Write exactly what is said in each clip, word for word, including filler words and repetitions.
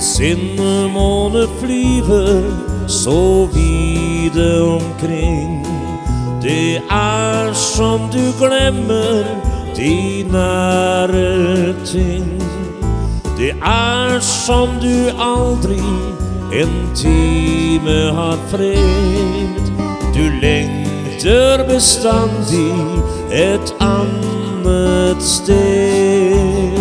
Sin måne flyver så vide omkring. Det er som du glemmer de nære ting. Det er som du aldri en time har fred. Du lengter bestandig et annet sted.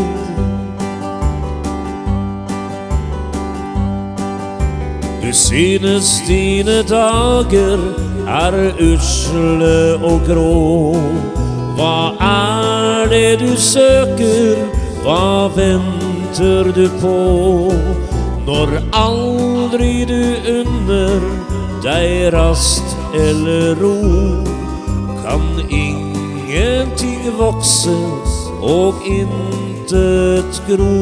Du synes dine dager er usle og grå. Hva er det du søker? Hva venter du på? Når aldri du unner deg rast eller ro, kan ingenting vokse og intet gro.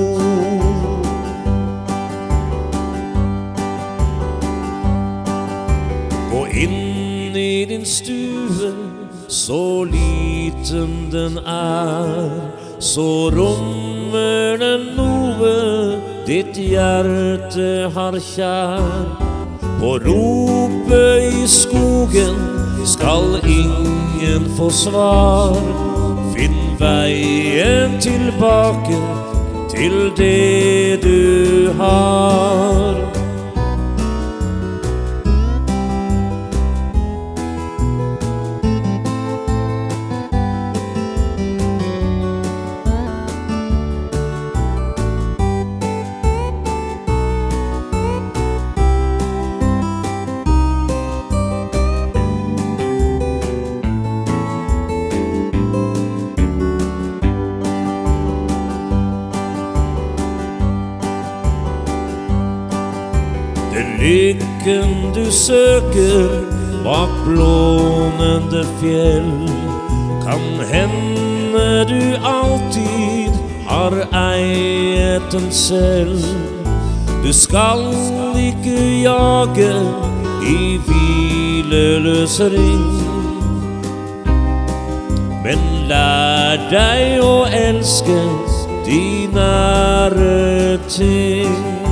Gå inn i din stue, så liten den er, så rommer den noe ditt hjerte har kjær. På ropet i skogen skal ingen få svar. Finn veien tilbake til det du har. Den lykken du søker bak blånende fjell, kan hende du alltid har eiet den selv. Du skal ikke jage i hvileløs ring, men lær deg å elske de nære ting.